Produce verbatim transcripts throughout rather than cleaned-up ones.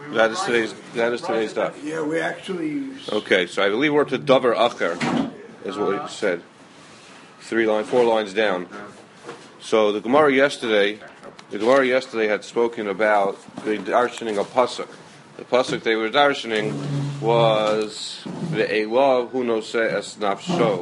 That is today's. That is today's stuff. Yeah, we actually. Okay, so I believe we're up to Davar Acher, is what it said. Three line, four lines down. So the Gemara yesterday, the Gemara yesterday had spoken about the darshaning of pasuk. The pasuk they were darshaning was the Elav Hu Noseh Es Nafsho.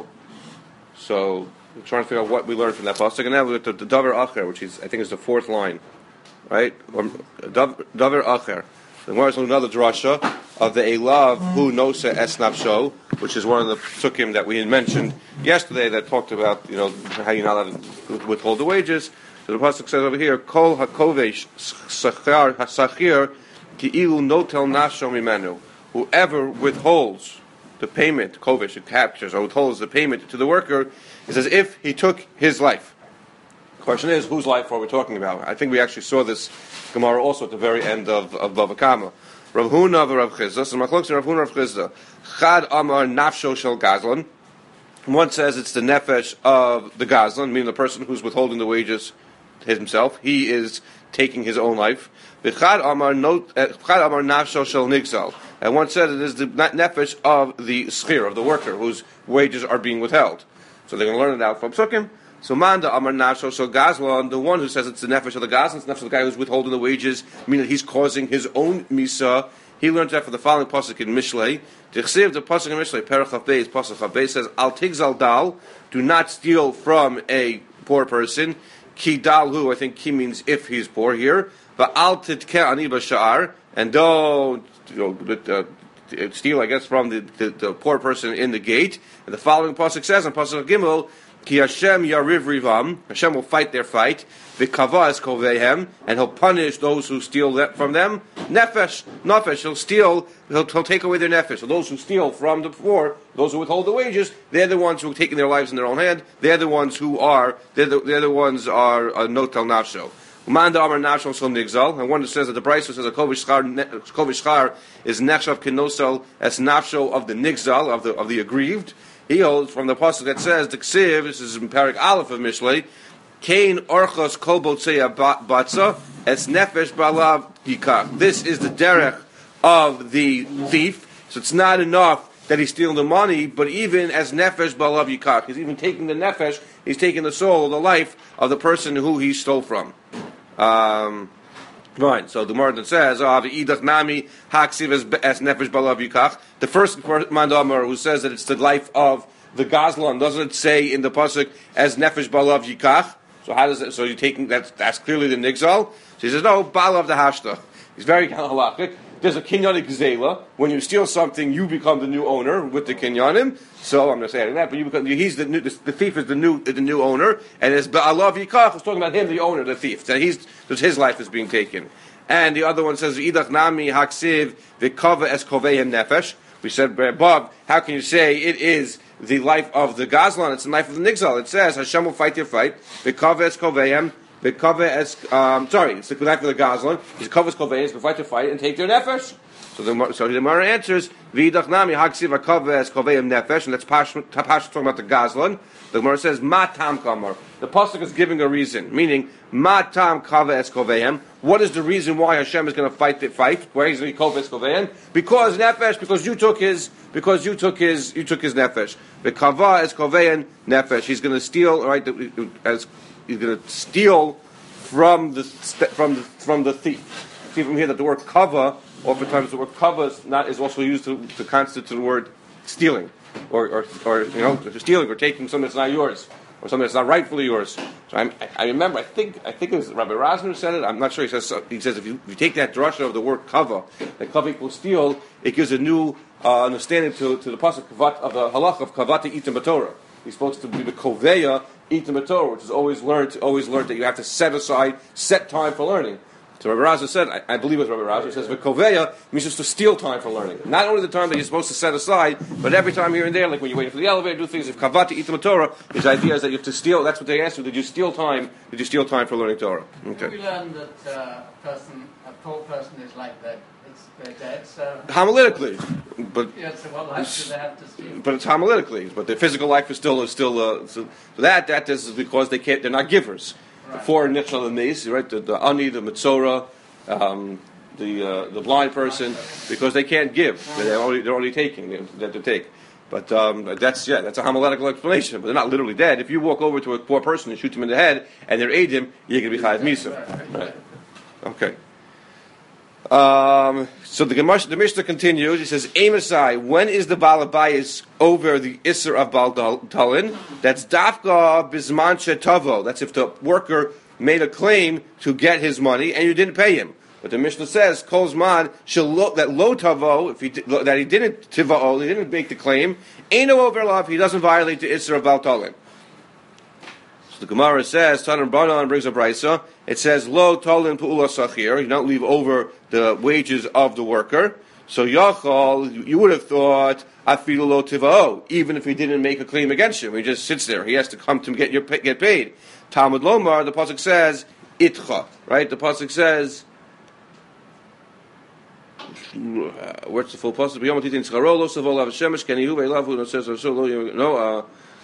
So we're trying to figure out what we learned from that pasuk, and now we're at the, the Davar Acher, which is I think is the fourth line, right? Davar Acher. The Gemara is another drasha of the Elav Hu Noseh Es Nafsho, which is one of the psukim that we had mentioned yesterday that talked about, you know, how you're not allowed to withhold the wages. So the pasuk says over here, Kol hakovesh sachar hasachir ki'ilu notel nasho mimenu. Whoever withholds the payment, kovesh, it captures or withholds the payment to the worker, is as if he took his life. The question is, whose life are we talking about? I think we actually saw this Gemara also at the very end of, of Bava Kama. Rav Huna of Rav Chizda, so Machlokes Rav Huna of Chizda. Chad Amar Nafsho Shel Gazlan. One says it's the nefesh of the Gazlan, meaning the person who's withholding the wages himself. He is taking his own life. Chad Amar Nafsho Shel Nigzal. And one says it is the nefesh of the schir, of the worker, whose wages are being withheld. So they're going to learn it out from Psukim. So Manda Amar Nafsho Shel Gazlan, the one who says it's the nefesh of the Gazlan, it's the nefesh of the guy who's withholding the wages, meaning that he's causing his own misa. He learned that from the following pasuk in Mishlei. Tichsiv the pasuk in Mishlei, Perach Chav Beis, pasuk Chav Beis says, Al tigzal dal, do not steal from a poor person. Ki dal hu, I think ki means if he's poor here. But al titke ani b'sha'ar, and don't you know, uh, steal, I guess, from the, the, the poor person in the gate. And the following pasuk says in pasuk Gimel, Ki Hashem yariv rivam, Hashem will fight their fight. V'kava es kovehem, and He'll punish those who steal that from them. Nefesh, nefesh, He'll steal, he'll, he'll take away their nefesh. So those who steal from the poor, those who withhold the wages, they're the ones who are taking their lives in their own hand. They're the ones who are, they're the, they're the ones are uh, notel nafsho. Umanda amar nafsho shel nigzal, and one that says that the Brisa says a kovish shchar is nechshav kinosel as nafsho of the nigzal, of the of the aggrieved. He holds from the pasuk that says the ksiv. This is in Parak Aleph of Mishlei. Kain orchos kol botzeya batza es nefesh balav yikach. This is the derech of the thief. So it's not enough that he's stealing the money, but even as nefesh balav yikach, he's even taking the nefesh. He's taking the soul, the life of the person who he stole from. Um, Right, so the Gemara says, "Ah, the idach nami haksiv as nefesh balav yikach." The first mandamar who says that it's the life of the Gazlan, doesn't it say in the pasuk as nefesh balav yikach? So how does it? So you're taking that's that's clearly the nigzal. So he says, "No, balav the hashta." He's very halachic. There's a kinyanik zela. When you steal something, you become the new owner with the kinyanim. So I'm not saying that, but you become he's the new, the, the thief is the new the new owner, and as ba'alav yikach is talking about him, the owner, the thief. That he's that his life is being taken. And the other one says idach nami haksiv v'kava es kovehem nefesh. We said, Bob, how can you say it is the life of the Gazlan? It's the life of the Nigzal. It says Hashem will fight your fight. V'kava es kovehem. V'kava es um, sorry, it's the life of the Gazlan. He's kava es kovehem. Will fight your fight and take their nefesh. So the so the Gemara answers v'idach nami haksiv v'kava es kovehem nefesh, and that's Pash talking about the Gazlan. The Gemara says ma tam kamar. The pasuk is giving a reason, meaning ma tam kava es kovehem. What is the reason why Hashem is going to fight the fight? Why he's going to kova es kovehem? Because nefesh, because you took his, because you took his, you took his nefesh. The kava es kovehem nefesh. He's going to steal, right? As he's going to steal from the from the from the thief. See from here that the word kava, oftentimes the word kava is not is also used to, to constitute the word stealing. Or, or, or, you know, stealing or taking something that's not yours, or something that's not rightfully yours. So I'm, I remember, I think, I think it was Rabbi Razner who said it. I'm not sure. He says, he says if you, if you take that drasha of the word kava, that kava equals steal, it gives a new uh, understanding to, to the pasuk of the halach of kavata itim b'Torah. He's supposed to be the koveya itim b'Torah, which is always learned, always learned that you have to set aside, set time for learning. So Rabbi Razner said, I, I believe it was Rabbi Razner, he says, V'koveya means just to steal time for learning. Not only the time that you're supposed to set aside, but every time here and there, like when you're waiting for the elevator, do things. If kavati itim Torah, his idea is that you have to steal, that's what they asked you, did you steal time, did you steal time for learning Torah? Okay. We learn that uh, a person, a poor person is like that. It's, they're dead, so... Homiletically. But, yeah, so what life do they have to steal? But it's homiletically. But their physical life is still, is still uh, so, so that, that is because they can't, they're not givers. Right. The four nichal and these, right? The, the ani, the mitzora, um, the uh, the blind person because they can't give. They're already they're already taking that to take. But um, that's yeah, that's a homiletical explanation. But they're not literally dead. If you walk over to a poor person and shoot him in the head, and they're aid him, you're going to be chayav misa. Right? Okay. Um, so the Gemara, the Mishnah continues. He says, "Amosai, when is the balabayis over the isser of bal talin? That's dafka bisman shetavo. That's if the worker made a claim to get his money and you didn't pay him. But the Mishnah says, Kolzman, that lo tavo, if he that he didn't tivao, he didn't make the claim, ain't no overlap, he doesn't violate the Isser of Baltalin. So the Gemara says, Tanan Banan brings a brisa, it says, lo talin pu'ula sachir, you don't leave over the wages of the worker. So Yachal, you would have thought, afilu lo tivao, even if he didn't make a claim against you, he just sits there, he has to come to get your get paid. Talmud Lomar, the pasuk says, itcha, right? The pasuk says, Uh, where's the full pasuk? No, uh,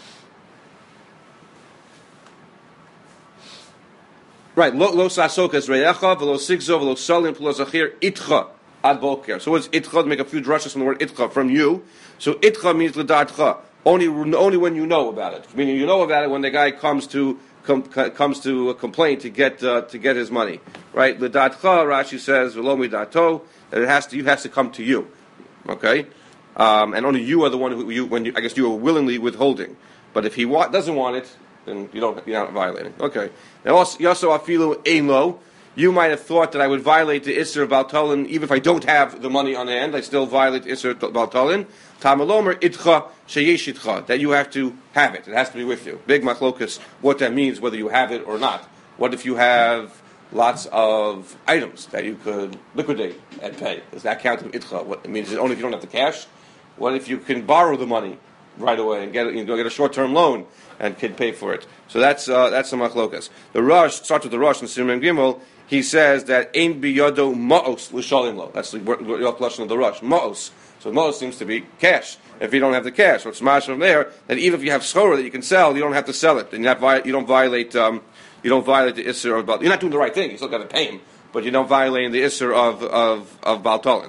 right. Lo lo sasokas reyacha v'lo sigzo v'lo salim plus achir itcha ad boker. So what's itcha? Make a few drushes from the word itcha from you. So itcha means l'datcha. Only only when you know about it. Meaning you know about it when the guy comes to com, comes to a complaint to get uh, to get his money. Right. L'datcha. Rashi says v'lo midato. That it has to, you has to come to you, okay, um, and only you are the one who you when you, I guess you are willingly withholding. But if he wa- doesn't want it, then you don't you're not violating. Okay. Now also afilu elo, you might have thought that I would violate the Isser of Baltalin even if I don't have the money on hand. I still violate the Isser of Baltalin. Tamalomer itcha sheyesh itcha, that you have to have it. It has to be with you. Big machlokas. What that means, whether you have it or not. What if you have lots of items that you could liquidate and pay? Does that count as itcha? What it means is only if you don't have the cash. What if you can borrow the money right away and get you know, get a short-term loan and can pay for it? So that's uh, that's the machlokas. The Rosh starts with the Rosh in Siman Gimel. He says that ein biyado maos l'shalim lo. That's the lashon of the Rosh. Maos. So maos seems to be cash. If you don't have the cash, so it's mash from there that even if you have schora that you can sell, you don't have to sell it, and you, not, you don't violate. Um, You don't violate the Isser of Baltalin. You're not doing the right thing. You still got to pay him, but you don't violate the Isser of of of Baltalin.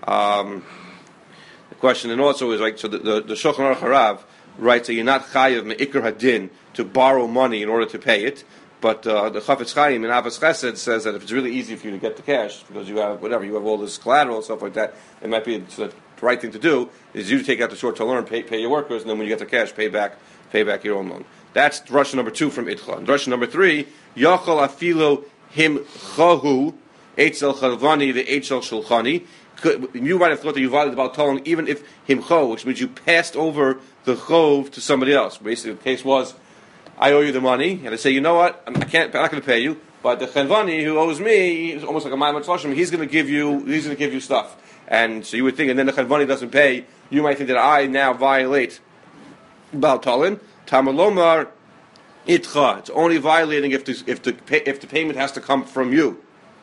Um, the question, and also is like so. The the, the Shulchan Aruch Harav writes that you're not chayav meikar hadin to borrow money in order to pay it. But uh, the Chafetz Chaim in Avos Chesed says that if it's really easy for you to get the cash because you have whatever you have all this collateral and stuff like that, it might be the right thing to do is you take out the short-term loan, pay pay your workers, and then when you get the cash, pay back pay back your own loan. That's drasha number two from Itcha. And drasha number three, Yachal afilo him chahu etzel chavani ve'etzel shulchani. You might have thought that you violated about telling even if him cho, which means you passed over the chov to somebody else. Basically, the case was, I owe you the money, and I say, you know what, I can't, I'm not going to pay you, but the chavani who owes me, is almost like a ma'amat tzvashim, he's going to give you, he's going to give you stuff. And so you would think, and then the chavani doesn't pay, you might think that I now violate Baal Talin. Tamalomar itcha. It's only violating if the if the if the payment has to come from you.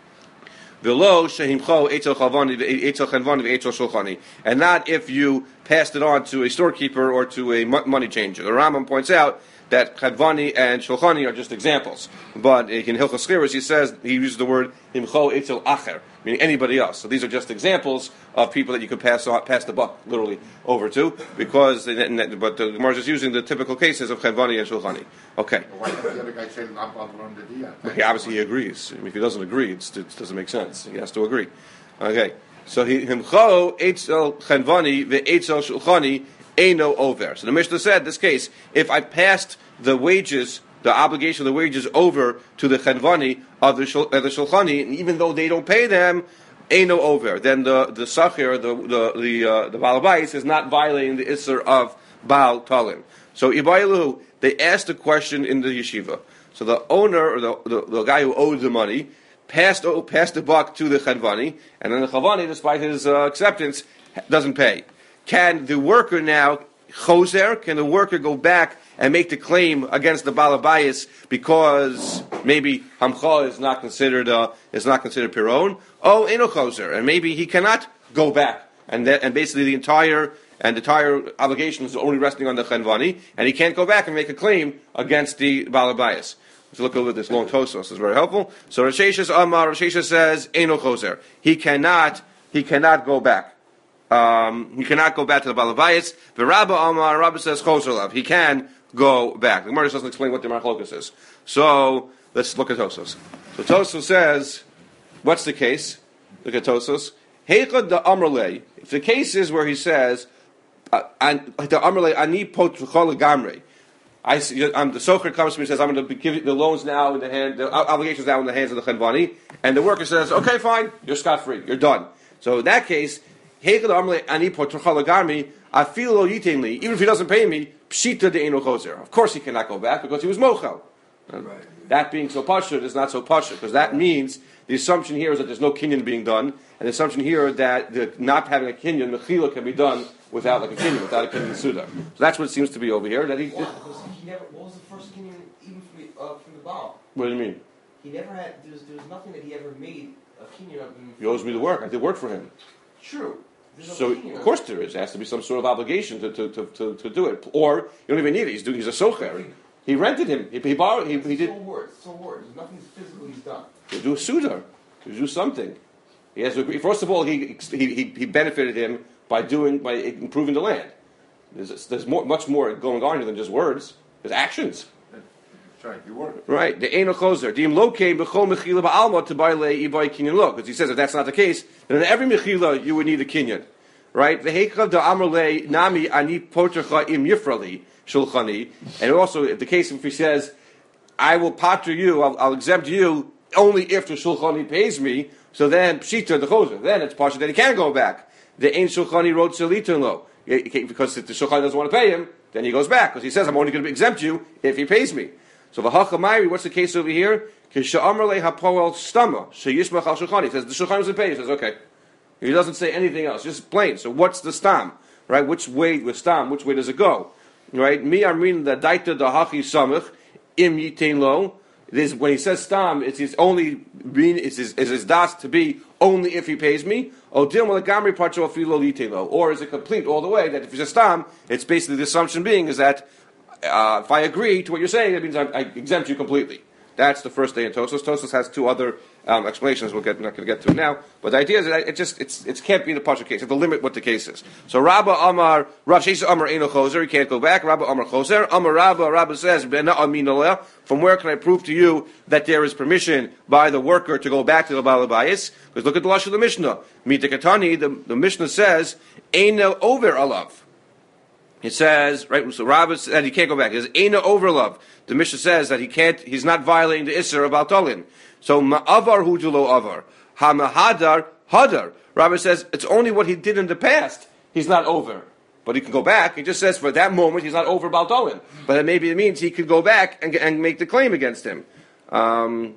V'lo shehimcho etzel chavani etzel chavani etzel shulchani, and not if you passed it on to a storekeeper or to a money changer. The Rambam points out that chavani and shulchani are just examples, but in Hilchos Chiros he says he uses the word himcho etzel acher, meaning anybody else. So these are just examples of people that you could pass on, pass the buck literally over to, because but the Gemara is just using the typical cases of chavani and shulchani. Okay. Why does the other guy say Abba the dia? Okay, obviously he agrees. I mean, if he doesn't agree, it's, it doesn't make sense. He has to agree. Okay. So he himcho etzel chavani ve'etzel shulchani eino over. So the Mishnah said this case, if I passed the wages, the obligation of the wages over to the chenvani of the shul, uh, the shulchani, and even though they don't pay them, ain't no over. Then the the sachir, the the the uh, the balabais is not violating the isser of Baal Talin. So Ibaylu, they asked a question in the yeshiva. So the owner or the the, the guy who owed the money passed oh, passed the buck to the chenvani, and then the chenvani, despite his uh, acceptance, doesn't pay. Can the worker now choser? Can the worker go back and make the claim against the balabayis because maybe hamcha is not considered uh, is not considered piron? Oh, eno choser, and maybe he cannot go back, and that, and basically the entire and the entire obligation is only resting on the chenvani, and he can't go back and make a claim against the balabayis. Let's look over this long Tosos. This is very helpful. So Rosh Hashanah Amar, Rosh Hashanah says, Eino Choser. He cannot, he cannot go back. Um, he cannot go back to the Balabayas. The Rabba Amar, Rabba says Choser Lav. He can go back. The Gemara doesn't explain what the Marchlokas is. So let's look at Tosos. So Tosos says, what's the case? Look at Tosos. Heichad the Amrle. If the case is where he says, uh, the Amrle ani potruchol gamre. I um, the Socher comes to me and says, I'm going to give the loans now in the hand, the obligations now in the hands of the Chenvani, and the worker says, okay, fine, you're scot free, you're done. So in that case, Heichad the Amrle ani potruchol gamre. I feel lo yitenli. Even if he doesn't pay me, pshita de eino choser. Of course, he cannot go back because he was mochel. Right. That being so pashut is not so pashut, because that means the assumption here is that there's no kinyan being done, and the assumption here that the not having a kinyan, mechila, can be done without like a kinyan, without a kinyan suda. So that's what it seems to be over here. That he. Why? Because he never. What was the first kinyan even from the, uh, from the Baal? What do you mean? He never had. There was, there was nothing that he ever made a kinyan of him. He owes me the work. I did work for him. True. There's So no of course there is. There has to be some sort of obligation to to, to, to, to do it, or you don't even need it. He's doing. He's a socher. He rented him. He, he borrowed. He, he did. So words. So words. There's nothing physical he's done. To do a suda, to do something. He has to agree. First of all, he he he benefited him by doing by improving the land. There's there's more, much more going on here than just words. There's actions. That's right. You work. Right. The eino choser. The imlo came b'chol mechila ba'alma to buy lei ibay kinyan lo. Because he says if that's not the case, then in every mechila you would need a kinyan. Right. The heikav da amar lei nami ani potercha im yifrali shulchani. And also, if the case if he says, I will pater you, I'll, I'll exempt you only if the shulchani pays me. So then pshita the choser. Then it's partial that he can go back. The ein shulchani wrote selitin lo. Because if the shulchani doesn't want to pay him, then he goes back because he says I'm only going to exempt you if he pays me. So v'hachamayri, what's the case over here? K'sha'amar le hapoel stama sheyishmach al shulchani. He says the shulchani doesn't pay. He says okay. He doesn't say anything else, just plain. So what's the stam? Right? Which way with stam? Which way does it go? Right? Me, I'm reading the daita da hachi samach im yitain lo. This when he says stam, it's his only mean. It's his, it's his das to be only if he pays me. Or is it complete all the way that if it's a stam, it's basically the assumption being is that uh, if I agree to what you're saying, that means I, I exempt you completely. That's the first day in Tosos. Tosos has two other um, explanations. We'll get not going to get to now. But the idea is that it just it's it can't be the partial case. You have to limit what the case is. So Rabba Amar Rav Shesa Amar Eino Choser. He can't go back. Rabba Amar Choser. Amar Rabba. Rabba says Bena Amin Aleh. From where can I prove to you that there is permission by the worker to go back to the Balabayis? Because look at the Lashon of the Mishnah. Mitekatani. The the Mishnah says Eino over alav. It says, right, so Rabbi said he can't go back. It says, Eina overlove. The Mishnah says that he can't, he's not violating the Isser of Baltolin. So, Ma'avar hujulo avar. Ha-mahadar hadar. Rabbi says, it's only what he did in the past. He's not over. But he can go back. He just says, for that moment, he's not over Baltolin. But it maybe it means he could go back and, and make the claim against him. Um,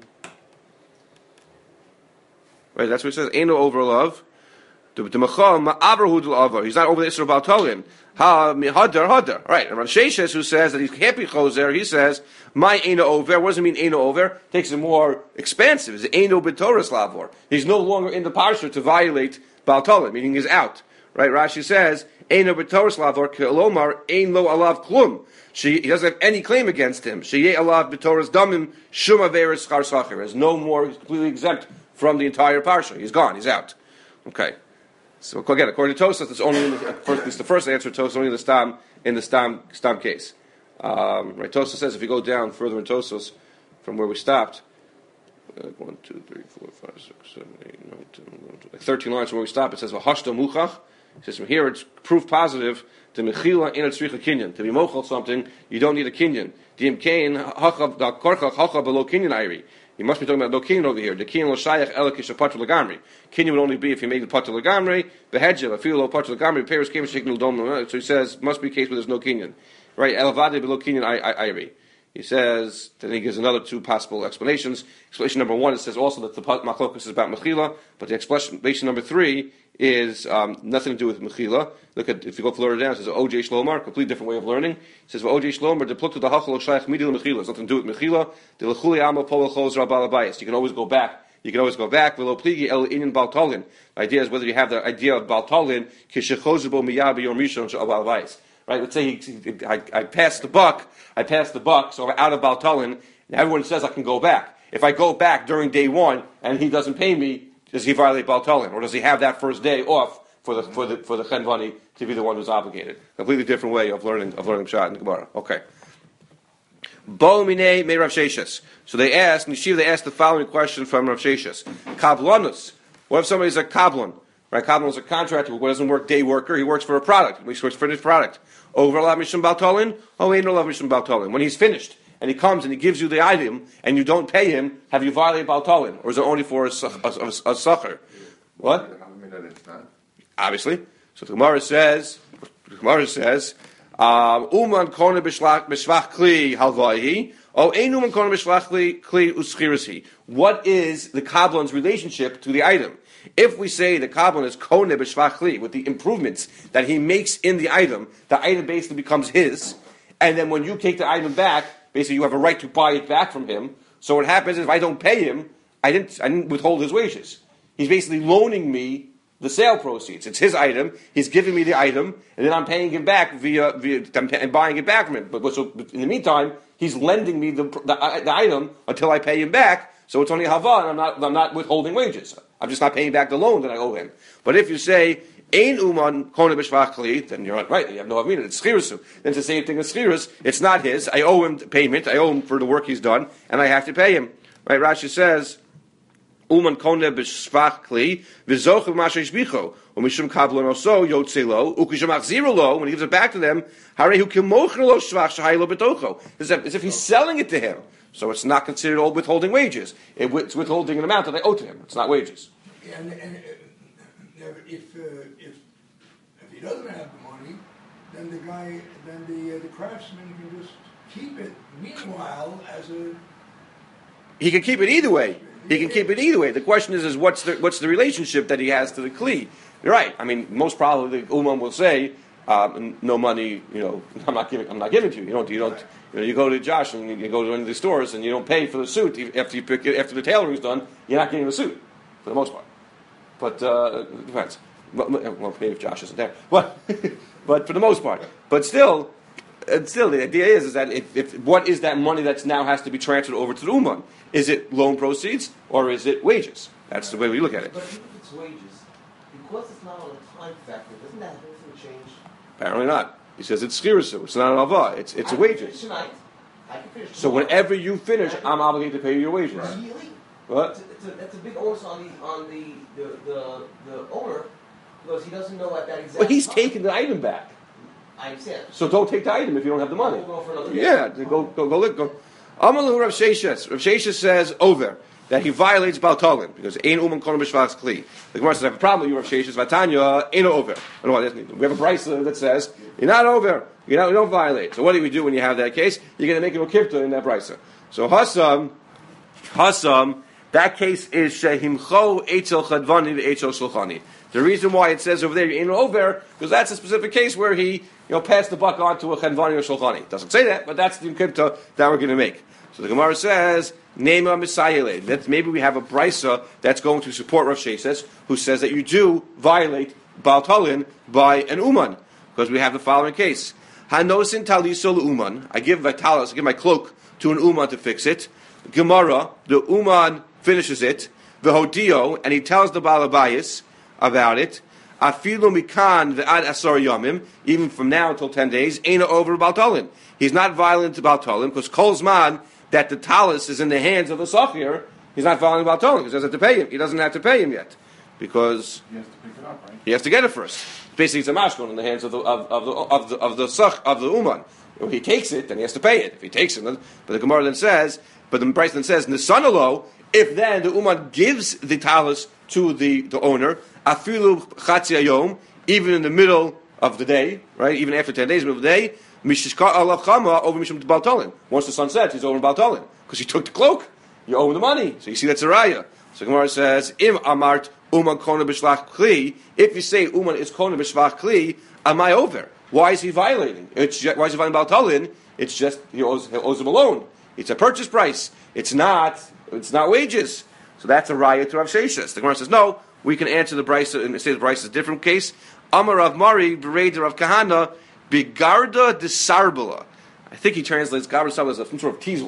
right, that's what it says, Eina overlove. He's not over the Isra of Baltolin. Ha hadar hadar. Right. And Rav Sheshes, who says that he can't be choser, he says, my eino over. What does it mean eino over? Takes it more expansive. It's eino b'toras lavor. He's no longer in the parsha to violate Baltolin, meaning he's out. Right. Rashi says, eino b'toras lavor kelomar ein lo alav klum. She, he doesn't have any claim against him. Sheyeh alav b'toras damim shum averes schar sacher. There's no more. He's completely exempt from the entire parsha. He's gone. He's out. Okay. So again, according to Tosas, it's only in the, first, at least the first answer to Tosas only in the stam in the stam stam case. Um, right, Tosas says if you go down further in Tosas from where we stopped, uh, one, two, three, four, five, six, seven, eight, nine, ten, eleven, twelve, like thirteen lines from where we stopped. It says v'hashta muchach. It says from here it's proof positive to mechila in a tzricha kinyan. To be mochel something, you don't need a kinyan. Dim kain hachav da korchach hachav below kinyan ayri. You must be talking about no kinyan over here. The kinyan lo shayach elakish a patur legamri. Kinyan would only be if you made the patur legamri. Behedjev, I feel lo patur legamri. Peiros came sheknul dom. So he says must be a case where there's no kinyan. Right? Elevade below kinyan ayri. He says, then he gives another two possible explanations. Explanation number one, it says also that the machlokus is about mechila, but the explanation number three is um, nothing to do with mechila. Look at, if you go further down, it says O J Shlomar, completely different way of learning. It says, O J Shlomar, the plukta the hachal shayach midil mechila. It's nothing to do with mechila. The lechuli amo pol choz rabal abayis. You can always go back. You can always go back. Velo pligi el inyan baltolin. The idea is whether you have the idea of baltolin, kishechozubo miyabi or mishon shabal abayis. Right, let's say he, he, I, I passed the buck, I passed the buck, so I'm out of Baltolin, Now everyone says I can go back. If I go back during day one and he doesn't pay me, does he violate Baltalin, or does he have that first day off for the for the for the Chenvani to be the one who's obligated? Completely different way of learning of learning Pshat in the Gemara. Okay. Bo minei me Rav Sheshes. So they asked, Nishiv, they asked the following question from Rav Sheshes. Kablanus. What if somebody's a Kablan? Right, Kablan is a contractor who doesn't work day worker, he works for a product. He works for this product. Over Lav Mishum Baltalin, oh ain't no Lav Mishum Baltalin. When he's finished and he comes and he gives you the item and you don't pay him, have you violated Baltalin? Or is it only for a, a, a, a sucker? What? Obviously. So the Gemara says, the Gemara says, Uman kone b'shvach kli halvahi, o ein uman kone b'shvach kli uschirasi. What is the Kablan's relationship to the item? If we say the Kablan is kone b'shvach kli, with the improvements that he makes in the item, the item basically becomes his, and then when you take the item back, basically you have a right to buy it back from him. So what happens is if I don't pay him, I didn't, I didn't withhold his wages. He's basically loaning me the sale proceeds. It's his item. He's giving me the item, and then I'm paying him back via, via and buying it back from him. But, but so in the meantime, he's lending me the, the the item until I pay him back. So it's only hava, and I'm not I'm not withholding wages. I'm just not paying back the loan that I owe him. But if you say ein uman kone b'shvach kli, then you're right. You have no avina. It's schirasu. Then it's the same thing as schirus. It's not his. I owe him payment. I owe him for the work he's done, and I have to pay him. Right? Rashi says. Uman kone b'shvach kli v'zoch b'mashay shbicho u'mishum kablan oso yotzelo u'kishum achziro lo, when he gives it back to them harehu kimocher lo shvach shahaylo b'tocho, as if he's selling it to him. So it's not considered all withholding wages. It's withholding an amount that they owe to him. It's not wages. Yeah, and, and uh, if, uh, if if he doesn't have the money, then the guy, then the uh, the craftsman can just keep it. Meanwhile, as a he can keep it either way. He can keep it either way. The question is, is what's the what's the relationship that he has to the kli? You're right. I mean, most probably the Uman will say, um, "No money. You know, I'm not giving. I'm not giving to you. You don't. You don't. You know, you go to Josh and you go to one of the stores and you don't pay for the suit after you pick it, after the tailoring's done. You're not getting the suit for the most part. But uh, it depends. Well, maybe if Josh isn't there, but but for the most part. But still. And still, the idea is, is that if, if what is that money that now has to be transferred over to the Uman? Is it loan proceeds or is it wages? That's the way we look at it. But even if it's wages, because it's not on a time factor, doesn't that have anything change? Apparently not. He says it's schirasu. It's not an avah. It's it's I a wages. Tonight. I can finish So whenever you finish, I'm obligated to pay you your wages. Really? What? It's a, it's a, that's a big onus on the on the the, the the owner because he doesn't know at that exact Well, he's time. taking the item back. I understand. So don't take the item if you don't have the money. We'll go for another Yeah, day. go go go look. Go. Amalu Rav Sheshes. Rav Sheshes says over that he violates Baltalin because ein uman kono b'shvach kli. The Gemara says I have a problem with you, Rav Sheshes. Vatanya ain't over. I don't know what we have a price that says you're not over. You know you don't violate. So what do we do when you have that case? You're going to make him a kipta in that price. So Hassam, Hassam. That case is shehimcho etzel chadvani ve'etzel shulchani. The reason why it says over there in over because that's a specific case where he you know passed the buck on to a chadvani or shulchani. It doesn't say that, but that's the kipta that we're going to make. So the Gemara says nema misayele. That maybe we have a brisa that's going to support Rav Sheshes, who says that you do violate Baltalin by an uman because we have the following case: hanosin taliso uman. I give my talis, I give my cloak to an uman to fix it. Gemara, the uman finishes it, the hodio, and he tells the balabayis about it. Afilu mikan ve'ad asar yamim, even from now until ten days, ain't over Baltalin. He's not violent to Baltalin because kolzman that the talis is in the hands of the sachir. He's not violent to Baltalin because he doesn't have to pay him. He doesn't have to pay him yet because he has to pick it up, right? He has to get it first. Basically, it's a mashkon in the hands of the of, of the of the of the sach of the uman. If he takes it, then he has to pay it. If he takes it, then, but the Gemara then says, but the Bryce then says, Nisanalo, if then the Uman gives the talis to the, the owner, afilu chatzi ayom, even in the middle of the day, right, even after ten days, middle of the day, mishishka alav chama over mishum baltalin. Once the sun sets, he's over baltalin because he took the cloak. You owe him the money, so you see that's a raya. So Gemara says, im amart uman kona b'shlach kli. If you say uman is kona b'shlach kli, am I over? Why is he violating? It's just, why is he violating baltalin? It's just he owes, he owes him a loan. It's a purchase price. It's not. It's not wages. So that's a raya to Rav Sheshes. The Gemara says no. We can answer the brisa and say the brisa is a different case. Amar Rav Mari b'reid Rav Kahana bigarda de sarbala. I think he translates garda sarbala as some sort of teasel.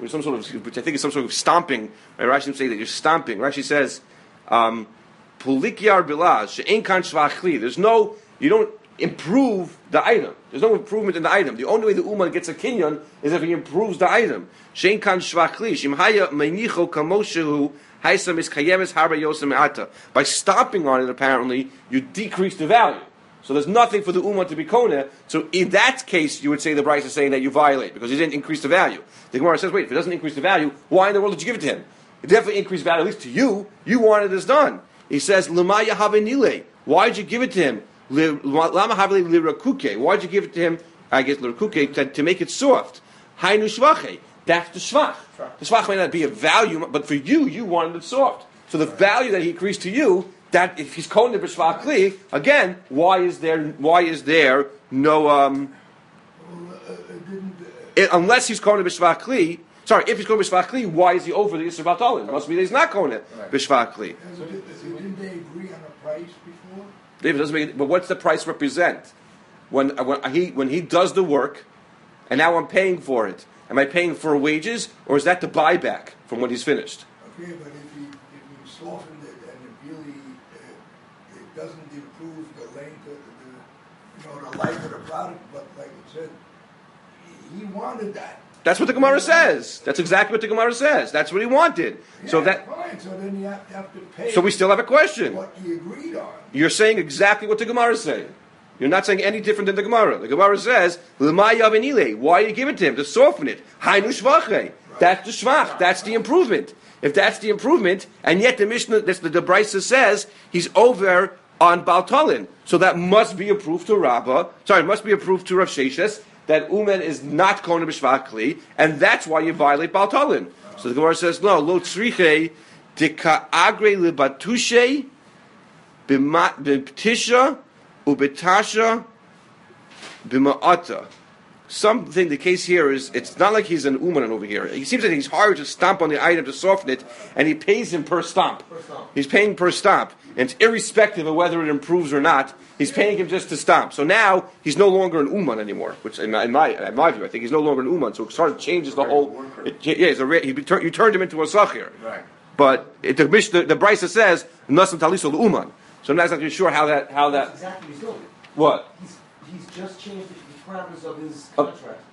which, some sort of, which I think is some sort of stomping. Right? Rashi would say that you're stomping. Rashi says, um, "Pulikyar bilaz she'en kan shvachli." There's no, you don't improve the item. There's no improvement in the item. The only way the uman gets a kinyan is if he improves the item. She'en kan shvachli shimhaya meinicho kamoshehu haisam is kayemes harba yosem ata. By stomping on it, apparently you decrease the value. So there's nothing for the uman to be kona. So in that case, you would say the Bryce is saying that you violate because he didn't increase the value. The Gemara says, wait, if it doesn't increase the value, why in the world did you give it to him? It definitely increased value, at least to you. You wanted this done. He says, Lemaya havenile. Why did you give it to him? Lama havile lirakuke. Why did you give it to him? I guess lirakuke to, to make it soft. Hainu shvache. That's the shvach. The shvach may not be a value, but for you, you wanted it soft. So the value that he increased to you, that if he's kona b'shvach kli, again, why is there? Why is there no? Um, Well, uh, uh, didn't, uh, it, unless he's kona b'shvach kli. Sorry, if he's kona b'shvach kli, why is he over the Yisrael Batalin? It must be that he's not kona b'shvach kli. uh, did- uh, didn't they agree on a price before? David doesn't make it, but what's the price represent? When when he when he does the work, and now I'm paying for it. Am I paying for wages, or is that the buyback from when he's finished? Okay, but if he, if he softened it and it really, uh, it doesn't improve the length of the, you know, the life of the product, but like it said, he, he wanted that. That's what the Gemara says. That's exactly what the Gemara says. That's what he wanted. Yeah, so that fine, so then you have, have to pay so we still have a question. what he agreed on. You're saying exactly what the Gemara is saying. You're not saying any different than the Gemara. The Gemara says, "L'may yavenile." Why do you give it to him? To soften it. Hainu shvache. That's the shvach. That's the improvement. If that's the improvement, and yet the Mishnah, this, the, the Brisa says he's over on Baltalin, so that must be approved to Rabbah. Sorry, it must be approved to Rav Sheshes that Umen is not kona b'shvach, and that's why you violate Baltalin. So the Gemara says, no, lo tzriche dika agre libatushe b'ptisha ubetasha b'ma'ata. Something, the case here is, it's not like he's an umanan over here. He seems like he's hired to stomp on the item to soften it, and he pays him per stomp. Per stomp. He's paying per stomp. And it's irrespective of whether it improves or not, he's paying him just to stomp. So now, he's no longer an uman anymore, which in my, in my, in my view, I think he's no longer an uman, so it sort of changes the whole, it, yeah, it's a, he, you turned him into a sachir. Right. But it, the, the, the Brisa says, Nasam taliso uman. So I'm not exactly sure how that, how That's that, exactly what he's doing. what? He's, he's just changed the, the parameters of his Uh, contract.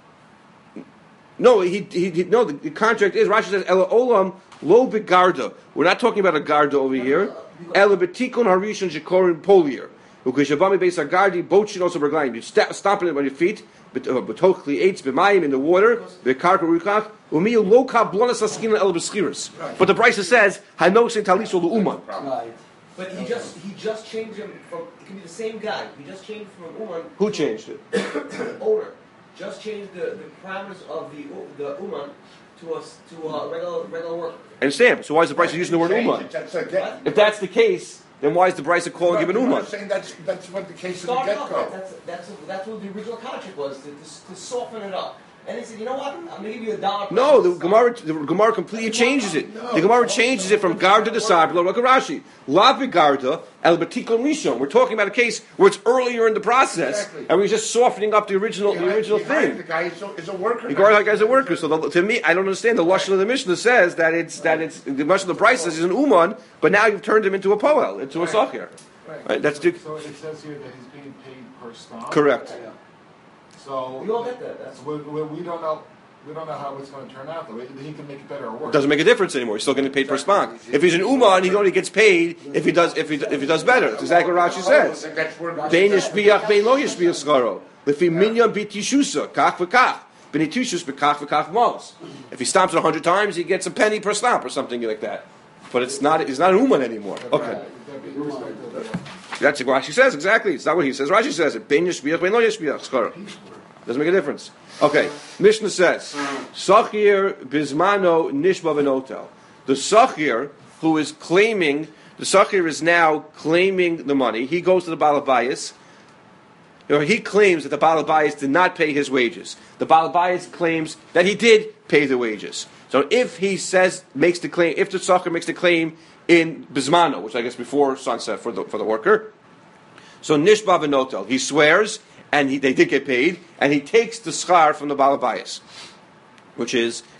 No, he, he, he no. The, the contract is Rashi says Ela Olam Lo Begarda. We're not talking about a garda over here. Ela Betikon Harishon Shekorin Polier. Ukeshavami Beis Agardi Bochin also Berglaim. You stop stomping it on your feet. Betochli eights b'mayim in the water. Bekarka Rukach. Umiyu Loka Blonas Askina El Beschiris. But the Brisa says Hanosin Taliso Lu'uman. Right. But he just he just changed him from. It can be the same guy. He just changed from an uman. Who changed it? The owner just changed the, the parameters of the u- the uman to a s- to a regular regular worker. I understand. So why is the Brisa using the word Uman? That's again. If that's the case, then why is the Brisa calling him an I'm Uman? not saying that's that's what the case of the Started off, get-go. that's that's that's what the original contract was to, to, to soften it up. And he said, you know what? I'm gonna give you a dollar. per No, the stomp." Gemara, the Gemara completely changes it. The Gemara changes it from Garda to Sabla, like Rashi. La Garda, El Batikon Rishon. We're talking about a case where it's earlier in the process, Exactly. and we're just softening up the original, the original He hired The thing. guy is a, is a worker. The Gemara like as a worker. So the, to me, I don't understand. The lashon of the Mishnah says that it's that it's the lashon of the price says he's an uman, but now you've turned him into a poel, into a sachir. Right, that's the, So it says here that he's being paid per stomp? correct. So, We all get that. That's we, we, we don't know, we don't know how it's going to turn out, though. He can make it better or worse. Doesn't make a difference anymore. He's still getting paid per spank. If he's an uman, he only gets paid if he does if he if he does better. That's exactly what Rashi says. That's where Bein yishbiach, bein lo yishbiach scharo. Lefi minyan bitishusa, kach v'kach. Benitishus b'kach v'kach malos. If he stomps it a hundred times, he gets a penny per stomp or something like that. But it's not. He's not an uman anymore. Okay, That'd be irrespective of- that's what Rashi says. Exactly. It's not what he says. Rashi says it. Bein yishbiach, bein lo yishbiach scharo. Doesn't make a difference. Okay, Mishnah says, Sachir bismano nishba v'notel. The Sachir who is claiming, the Sachir is now claiming the money. He goes to the Balabayas. Or he claims that the Balabayas did not pay his wages. The Balabayas claims that he did pay the wages. So if he says, makes the claim, if the Sachir makes the claim in bismano, which I guess before sunset for the, for the worker, so nishba v'notel, he swears, and he, they did get paid, and he takes the schar from the balabayas, which is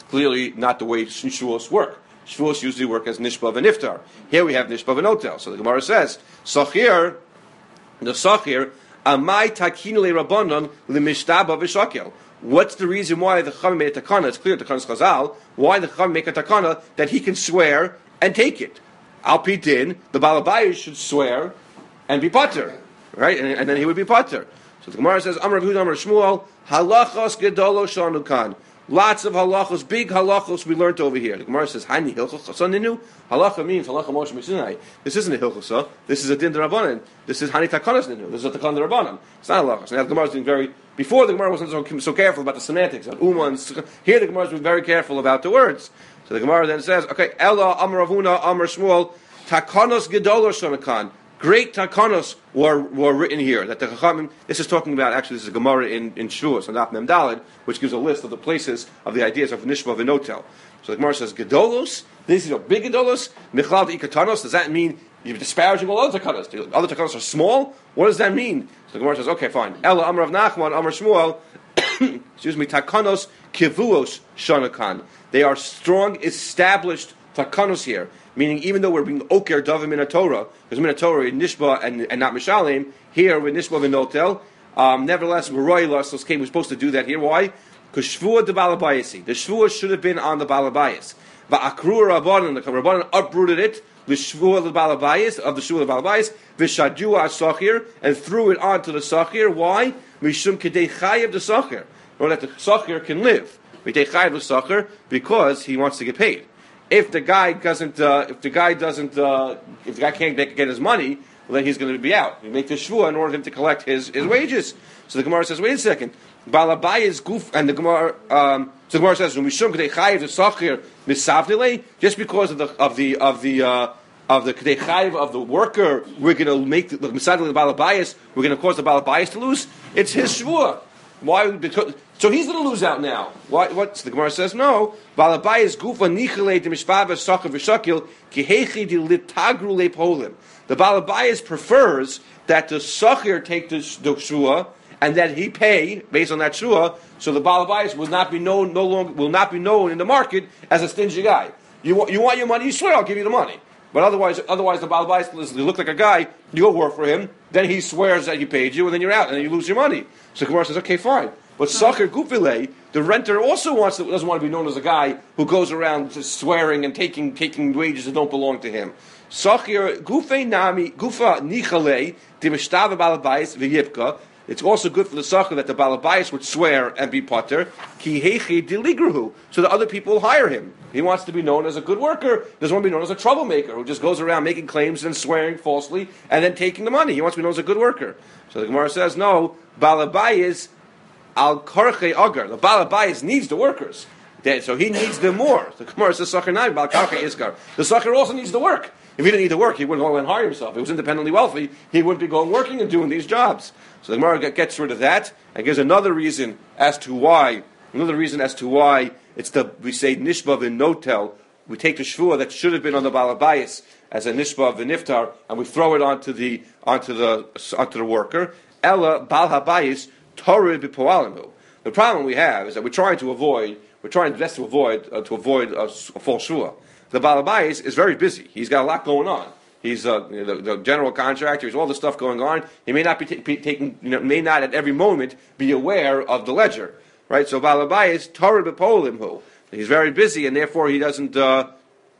clearly not the way Shavuos work. Shavuos usually work as Nishba v'Niftar. Here we have Nishba v'Notel. So the Gemara says, Sachir, the Sachir, Amai takinu le rabbanon l'mishtaba v'shakel. What's the reason why the Chachamim made a takana? It's clear, Takana's Chazal, why the Chachamim make a takana that he can swear and take it. Al pi din, the Balabayas should swear and be pater, right? And, and then he would be pater. So the Gemara says, Amar Rav Yehuda, Amar Shmuel, halachos gedolo shanu kan. Lots of halachos, big halachos we learned over here. The Gemara says, Hani hilchos ninu. Halacha means halacha Moshe Mishnai. This isn't a hilchos. This is a din d'Rabbanan. This is Hani takanas ninu. This is a takan d'Rabbanan. It's not halachos. Now the Gemara is being very. Before the Gemara wasn't so, so careful about the semantics. On Uma and here the Gemara is being very careful about the words. So the Gemara then says, okay, Ella Amar Ravuna Amar Shmuel takanos gedolo shanu kan. Great takanos were, were written here. That the Chachamim, this is talking about, actually this is a Gemara in, in Shavuos, and Daf Mem Daled, which gives a list of the places of the ideas of Nishba v'Notel. So the Gemara says, Gedolos, these are big Gedolos, Michlal Ikatanos, does that mean you're disparaging all other takanos? The other takanos are small? What does that mean? So the Gemara says, okay, fine. Ella Amar of Nachman, Amar Shmuel, excuse me, takanos kivuos shanakan. They are strong, established takanos here. Meaning, even though we're being oker davim in a Torah, because in a Torah in Nishba and, and not Mishalim, here with Nishba v'Notel, um, nevertheless, we're royal, so we're supposed to do that here. Why? Because Shvuah de Balabayasi. The Shvuah should have been on the Balabayas. Va'akru Rabbanan, the Rabbanan uprooted it, the Shvuah de Balabayas, of the Shvuah de Balabayas, v'shadua as-Sachir, and threw it onto the Sachir. Why? Mishum kedei chayev the Sachir. Or that the Sachir can live. Kedei chayev the Sachir, because he wants to get paid. If the guy doesn't, uh, if the guy doesn't, uh, if the guy can't get his money, well, then he's going to be out. You make the shvuah in order for him to collect his, his wages. So the Gemara says, wait a second, Balabai is goof, and the Gemara, um, so the Gemara says, "Mishum kedei chayiv the sachir misavnile." Just because of the of the of the uh, of the kedei chayiv of the worker, we're going to make the misavnile the Balabayis. We're going to cause the Balabayis to lose. It's his shvuah. Why? Because so he's going to lose out now. Why? What? So the Gemara says no. Balabayis gufa nichale de mishpava sachir v'shakil ki hechi di litagru lepolim. The Balabayis prefers that the sachir take the, the shvuah and that he pay based on that shvuah. So the Balabayis will not be known no longer will not be known in the market as a stingy guy. You want you want your money? You swear I'll give you the money. But otherwise, otherwise the Balabayis, you look like a guy. You go work for him. Then he swears that he paid you, and then you're out, and then you lose your money. So Gemara says, okay, fine. But Sachir Gufile, the renter also wants to, doesn't want to be known as a guy who goes around just swearing and taking taking wages that don't belong to him. Sachir Gufe Nami Gufa Nichale Dimishtava Balabayis V'Yipka. It's also good for the Sachir that the Balabayis would swear and be potter. Ki Hechi Diligruhu. So that other people will hire him. He wants to be known as a good worker. He doesn't want to be known as a troublemaker who just goes around making claims and swearing falsely and then taking the money. He wants to be known as a good worker. So the Gemara says, no, Balabayis al karche agar. The Balabayis needs the workers. So he needs them more. The Gemara says, Sachir nai bal karche iskar. The Sachir also needs the work. If he didn't need the work, he wouldn't go and hire himself. If he was independently wealthy, he wouldn't be going working and doing these jobs. So the Gemara gets rid of that and gives another reason as to why. Another reason as to why it's the we say nishba v'notel. We take the shvuah that should have been on the Balabayis as a nishba v'niftar, and we throw it onto the onto the onto the worker. Ella bal habayis torah b'poalimu. The problem we have is that we're trying to avoid. We're trying best to avoid uh, to avoid a, a false shvuah. The Balabayis is very busy. He's got a lot going on. He's uh, you know, the, the general contractor. He's all the stuff going on. He may not be, t- be taking, you know, may not at every moment be aware of the ledger, right? So Balabayis Torah b'polimhu. He's very busy, and therefore he doesn't. Uh,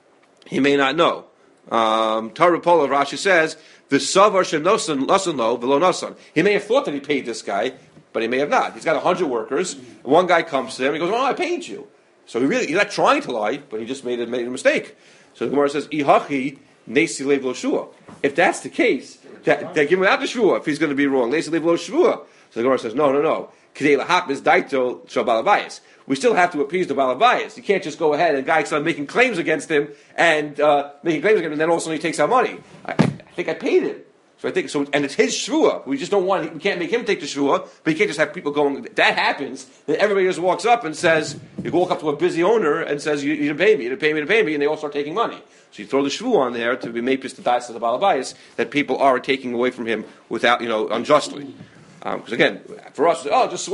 he may not know. Um, Torah b'polim, Rashi says, v'savar shenosan lasan lo v'lo nasan. He may have thought that he paid this guy, but he may have not. He's got a hundred workers. And one guy comes to him. He goes, "Oh, I paid you." So he really, he's not trying to lie, but he just made a, made a mistake. So the Gemara says, "Ihachi nesi lev lo shua." If that's the case, that, that give him out the shua if he's going to be wrong. Nesi lev lo shua. So the Gemara says, "No, no, no. Kidei lahap is daito shabalabayis." We still have to appease the balabayis. You can't just go ahead and guy start making claims against him and uh, making claims against him, and then all of a sudden he takes our money. I, I think I paid him. So I think so, and it's his shvuah. We just don't want. We can't make him take the shvuah, but you can't just have people going. That happens. Then everybody just walks up and says, you walk up to a busy owner and says, "You, you didn't pay me. You didn't pay me. You didn't pay me," and they all start taking money. So you throw the shvuah on there to be mapis to dice of the balabayis that people are taking away from him without, you know, unjustly. Because um, again, for us, oh, just swear.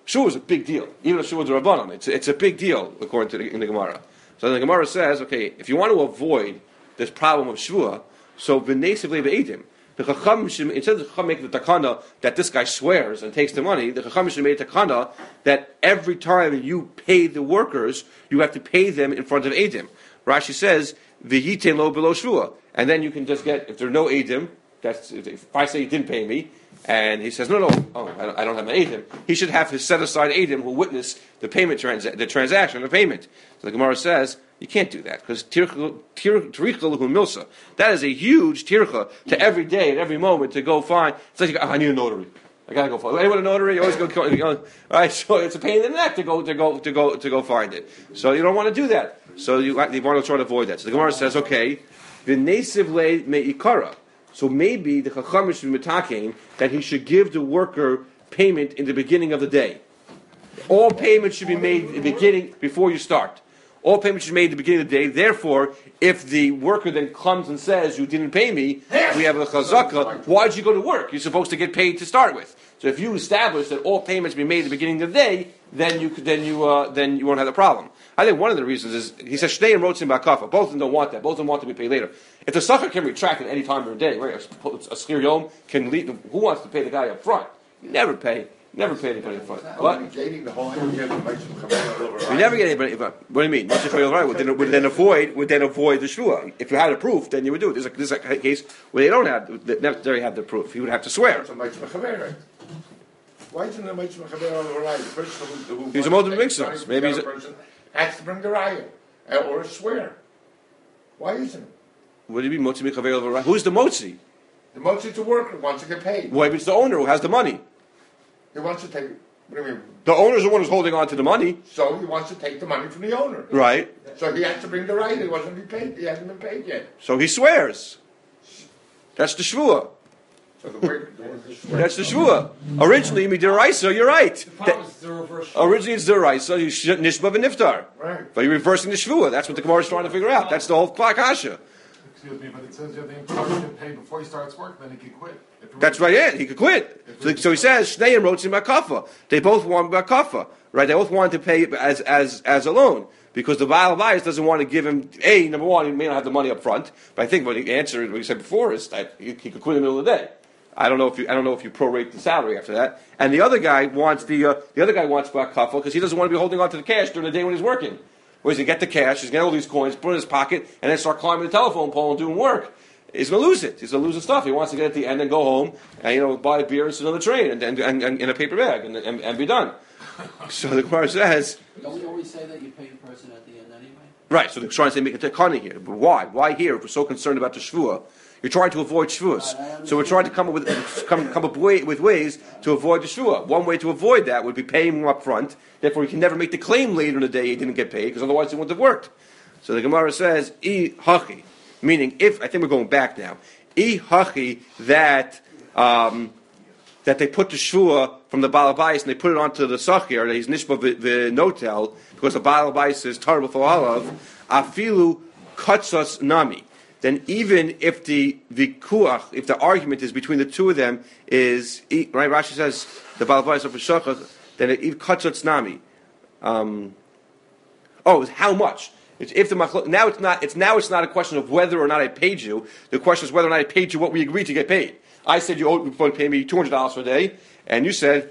Shua is a big deal. Even if Shua is a Rabbanon, it's, it's a big deal, according to the, in the Gemara. So the Gemara says, okay, if you want to avoid this problem of Shua, so v'nesivle v'edim, the Chacham should, instead of the Chacham making the takana that this guy swears and takes the money, the Chacham should make a takana that every time you pay the workers, you have to pay them in front of Edim. Rashi says, v'yiten lo below Shua. And then you can just get, if there are no Edim, that's, if I say you didn't pay me, and he says, no, no, oh, I don't, I don't have an Edim, he should have his set-aside Edim who witness the payment, transa- the transaction, the payment. So the Gemara says, you can't do that, because tiricha lahu milsa. That is a huge tircha to every day and every moment to go find. It's like, oh, I need a notary. I gotta go find. Anyone a notary? You always go. You know, all right, so it's a pain in the neck to go to go to go to go find it. So you don't want to do that. So you, you want to try to avoid that. So the Gemara says, okay, v'nesiv le me'ikara. So maybe the Chacham should be mitaking that he should give the worker payment in the beginning of the day. All payments should be made in the beginning before you start. All payments should be made at the beginning of the day. Therefore, if the worker then comes and says, you didn't pay me, we have a chazaka, why did you go to work? You're supposed to get paid to start with. So if you establish that all payments be made at the beginning of the day, then you then you uh, then you won't have the problem. I think one of the reasons is, he says, Shnei and Rotzim Ba'akafa. Both of them don't want that. Both of them want to be paid later. If the sucker can retract at any time of the day, right, a, a schir yom can lead, who wants to pay the guy up front? You never pay. Never pay anybody in front. What? Negating the whole thing again, it makes them come out over. We never get anybody. What do you mean? Would then, would then avoid would then avoid the shvua. If you had a proof, then you would do it. There's a, there's a case where they don't have they necessarily have the proof. He would have to swear. Why isn't the Mitzvah Chaver on the right? The person who, who He's a multiple mixers. Maybe he's a person has to bring the raya or swear. Why isn't it? What do you mean motzi mikaver over? Who's the motzi? The motzi, the worker, wants to get paid. Well, if it's the owner who has the money. He wants to take. What do you mean? The owner's the one who's holding on to the money. So he wants to take the money from the owner. Right. So he has to bring the right. He wasn't be paid. He hasn't been paid yet. So he swears. That's the shvua. So the way, That's the shvua. Originally, midiraisa, you're right. The problem is the reverse. Originally, it's diraisa. You should nishba v'niftar. right. But you're reversing the shvua. That's what the Gemara is trying to figure out. That's the whole kasha. Excuse me, but it says you have the employer get paid before he starts work, then he can quit. That's right. Yeah, he could quit. So, so he says Shnei and Rotzim Ba'akafa. They both want Ba'akafa, right? They both want to pay as as as a loan because the Baal Bayis doesn't want to give him a number one. He may not have the money up front, but I think what the answer, what you said before, is that he, he could quit in the middle of the day. I don't know if you I don't know if you prorate the salary after that. And the other guy wants the uh, the other guy wants Ba'akafa because he doesn't want to be holding on to the cash during the day when he's working. Whereas he get the cash, he's getting all these coins, put it in his pocket, and then start climbing the telephone pole and doing work. He's going to lose it. He's going to lose the stuff. He wants to get at the end and go home and, you know, buy a beer and sit on the train and, and, and, and in a paper bag and, and, and be done. So the Gemara says... Don't we always say that you pay the person at the end anyway? Right, so they're trying to say make a tekana here. But why? Why here if we're so concerned about the shvua? You're trying to avoid shvuas. So we're trying to come up with come, come up way, with ways to avoid the shvua. One way to avoid that would be paying him up front. Therefore, he can never make the claim later in the day he didn't get paid because otherwise it wouldn't have worked. So the Gemara says, I hachi. Meaning, if, I think we're going back now, I hachi, that, um, that they put the shvua from the Baal Bayis and they put it onto the Sachir, that he's nishba v'notel, because the Baal Bayis is tar b'fo halav, afilu katsas nami. Then even if the vikuach, if the argument is between the two of them is, right, Rashi says, the Baal Bayis of Shachar, then it katsas nami. Um, oh, it's how much? It's if the machlok, now it's not. It's now it's not a question of whether or not I paid you. The question is whether or not I paid you what we agreed to get paid. I said you owed, you want to pay me two hundred dollars per day, and you said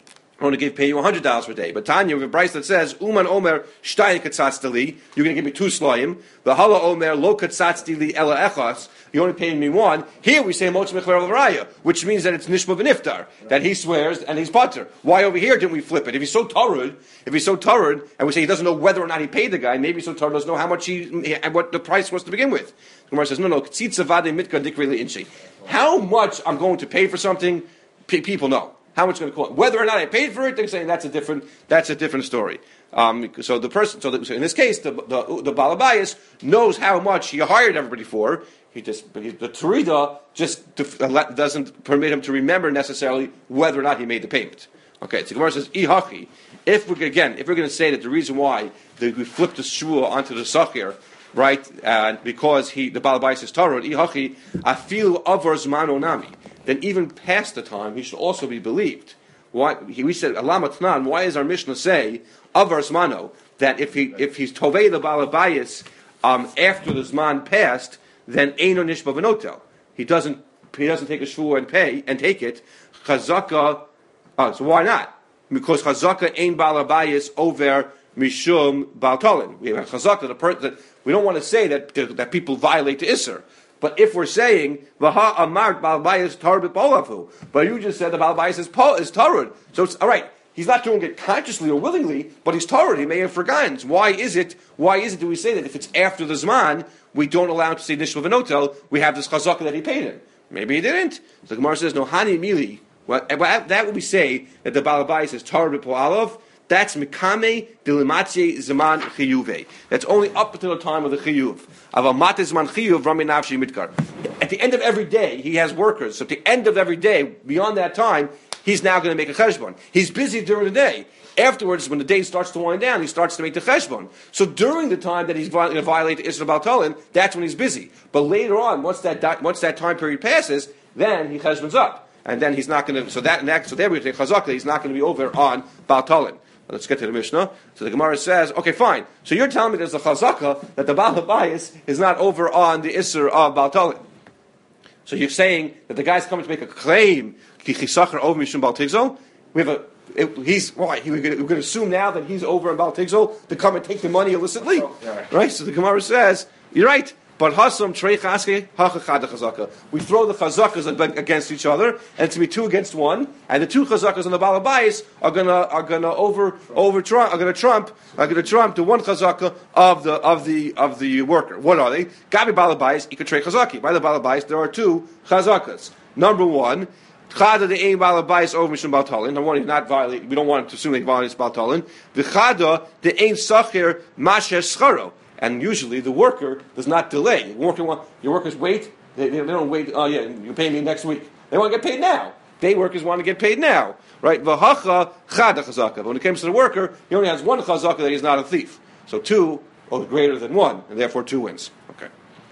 I want to give pay you one hundred dollars per day. But Tanya, we have a price that says Uman Omer Shtay Katzatztali. You're going to give me two slayim. The Hala Omer Lo Katzatztali Ela Echas. You only paid me one. Here we say Motzim Mechler Raya, which means that it's Nishma V'Niftar, that he swears and he's patur. Why over here didn't we flip it? If he's so tarud, if he's so tarud, and we say he doesn't know whether or not he paid the guy, maybe he's so tarud doesn't know how much he, what the price was to begin with. The Gemara says, no, no, K'tzitza Vade Mitka Dikrili Inchi. How much I'm going to pay for something, p- people know. How much it's going to cost? Whether or not I paid for it, they're saying that's a different that's a different story. Um, so the person, so, that, so in this case, the the, the Baal Bayis knows how much he hired everybody for. He just, but he, the Terida just doesn't permit him to remember necessarily whether or not he made the payment. Okay, so Gemara says, "Ihachi." If we again, if we're going to say that the reason why the, we flipped the shvua onto the Sachir, right, uh, because he the Baal Bayis is tarot, Ihachi afilu avar zman onami. Then even past the time, he should also be believed. why we said Alama Tnan, why does our Mishnah say Avar Zmano that if he if he's Tovei the Balabayas um, after the Zman passed, then Eino Nishba V'Notel. He doesn't he doesn't take a shvur and pay and take it. Chazaka. Oh, so why not? Because Chazaka Ein Balabayas over Mishum Baltolin. We have Chazaka. The per- that we don't want to say that that people violate the Isser. But if we're saying Vaha Amart Balbayas Tarud B'Olavu, but you just said the Balbayas is po- is Tarud, so it's all right. He's not doing it consciously or willingly, but he's Tarud. He may have forgotten. Why is it? Why is it? Do we say that if it's after the Zman, we don't allow him to say Nishma V'Notel? We have this Chazaka that he paid him. Maybe he didn't. So the Gemara says no Hani Mili. Well, that would we say that the Balbayas is Tarud B'Olav. That's Mikame Dilimatze Zaman Chiyuve. That's only up until the time of the Chiyuv. Avamate Zaman Chiyuv Rami Nafshi Mitkar. At the end of every day, he has workers. So at the end of every day, beyond that time, he's now going to make a cheshbon. He's busy during the day. Afterwards, when the day starts to wind down, he starts to make the cheshbon. So during the time that he's going to violate the Isra Baltolin, that's when he's busy. But later on, once that once that time period passes, then he cheshbons up. And then he's not going to, so that, that so there we take chazaka, he's not going to be over on Baltolin. Let's get to the Mishnah. So the Gemara says, okay, fine. So you're telling me there's a chazaka that the Baal HaBayis is not over on the Isser of Baltolin. So you're saying that the guy's coming to make a claim, ki chisachar over Mishum Baal Tigzol? We have a, it, he's, why? We're going to assume now that he's over on Baal Tigzol to come and take the money illicitly? Oh, yeah. Right? So the Gemara says, you're right. But hasam trei chaske hachachad chazaka. We throw the chazakas against each other, and it's to be two against one. And the two chazakas on the Baal HaBayis are gonna are gonna over over trump are gonna trump are gonna trump the one chazaka of the of the of the worker. What are they? Gabi Baal HaBayis ikar trei chazaki. By the Baal HaBayis there are two chazakas. Number one. Chada the ein Baal HaBayis over Mishum Baltolin. Number one, he's not violating. We don't want him to assume he violates Baltolin. V'chada the ein sachir masher scharo. And usually the worker does not delay. The worker want, your workers wait. They, they don't wait. Oh yeah, you pay me next week. They want to get paid now. They workers want to get paid now, right? V'hacha chada chazaka. But when it comes to the worker, he only has one chazaka that he's not a thief. So two or greater than one, and therefore two wins. Okay.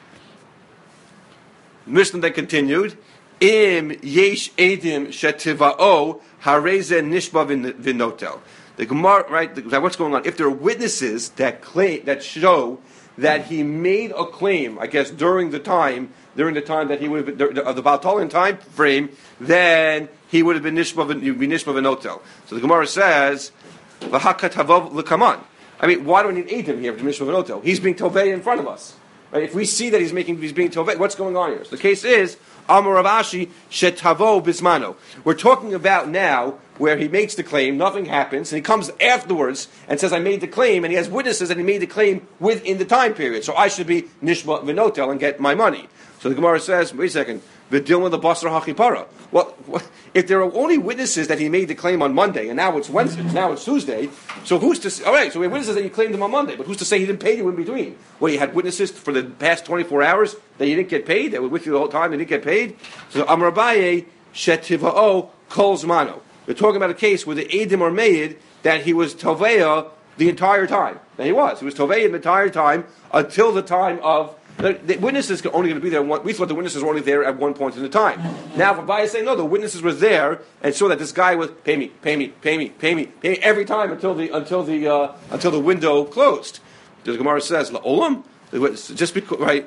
Mishnah then continued. Im yesh edim shetivao hareze nishba v'notel. The Gemara, right? The, what's going on? If there are witnesses that claim that show that he made a claim, I guess during the time, during the time that he would have been of the Baltolin time frame, then he would have been nishma v'notel. So the Gemara says, "V'hakat havav l'kaman." I mean, why do we need Eidim here for nishma v'notel? He's being tovei in front of us. Right? If we see that he's making, he's being tovei, what's going on here? So the case is Amar Rav Ashi shetavo bismano. We're talking about now where he makes the claim, nothing happens, and he comes afterwards and says, I made the claim, and he has witnesses that he made the claim within the time period. So I should be nishma v'notel and get my money. So the Gemara says, wait a second, v'dilma the basar hachipara. Well, if there are only witnesses that he made the claim on Monday, and now it's Wednesday, now it's Tuesday, so who's to say, all right, so we have witnesses that he claimed him on Monday, but who's to say he didn't pay you in between? Well, you had witnesses for the past twenty-four hours that you didn't get paid, that were with you the whole time, and didn't get paid? So Amar Abaye, shetiva'o kol zmano. We're talking about a case where the Eidim are made that he was Toveya the entire time. And he was. He was Toveya the entire time until the time of... The, the witnesses are only going to be there. One, we thought the witnesses were only there at one point in the time. Now, if Abaye is saying, no, the witnesses were there and saw that this guy was, pay me, pay me, pay me, pay me, pay me, every time until the until the, uh, until the window closed. The Gemara says, La'olam? Just because, right?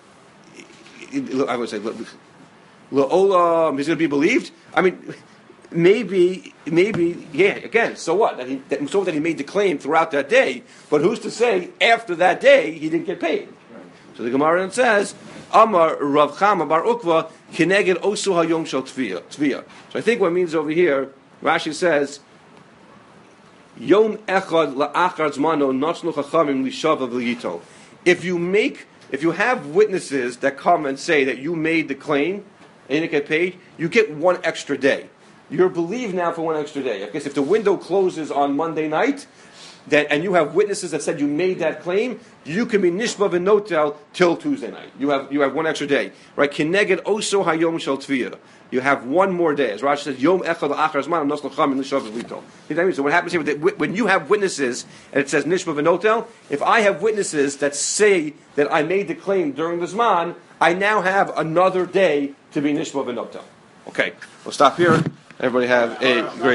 I would say, La'olam, he's going to be believed? I mean... Maybe, maybe, yeah. Again, so what? That he, that, so that he made the claim throughout that day. But who's to say after that day he didn't get paid? Right. So the Gemara then says, "Amar Rav Chama Bar Ukva Kineged Osu Hayom Shel Tvia." So I think what it means over here, Rashi says, "Yom Echad LaAchar Zmano Nosnu Chachamim Lishava V'Yito." If you make, if you have witnesses that come and say that you made the claim and you didn't get paid, you get one extra day. You're believed now for one extra day. I guess if the window closes on Monday night, that and you have witnesses that said you made that claim, you can be nishma v'notel till Tuesday night. You have you have one extra day, right? Kineged oso hayom shel tvia. You have one more day. As Rashi says, yom echad la'achar zman nos l'cham nishav v'lito. So what happens here when you have witnesses and it says nishma v'notel? If I have witnesses that say that I made the claim during the zman, I now have another day to be nishma v'notel. Okay, we'll stop here. Everybody have a great